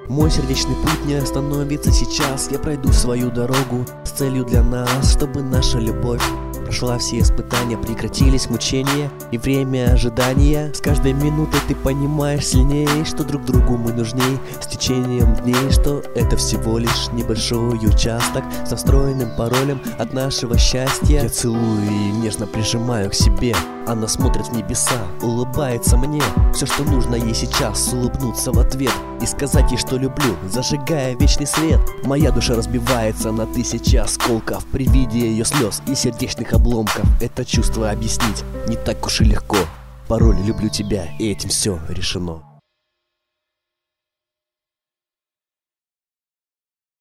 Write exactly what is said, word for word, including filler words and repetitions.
Мой сердечный путь не остановится сейчас. Я пройду свою дорогу с целью для нас, чтобы наша любовь прошла все испытания, прекратились мучения и время ожидания. С каждой минутой ты понимаешь сильнее, что друг другу мы нужней. С течением дней, что это всего лишь небольшой участок со встроенным паролем от нашего счастья. Я целую и нежно прижимаю к себе. Она смотрит в небеса, улыбается мне. Все, что нужно ей сейчас, улыбнуться в ответ и сказать ей, что люблю, зажигая вечный свет. Моя душа разбивается на тысячи осколков при виде ее слез и сердечных обломков. Это чувство объяснить не так уж и легко. Пароль «люблю тебя», и этим все решено.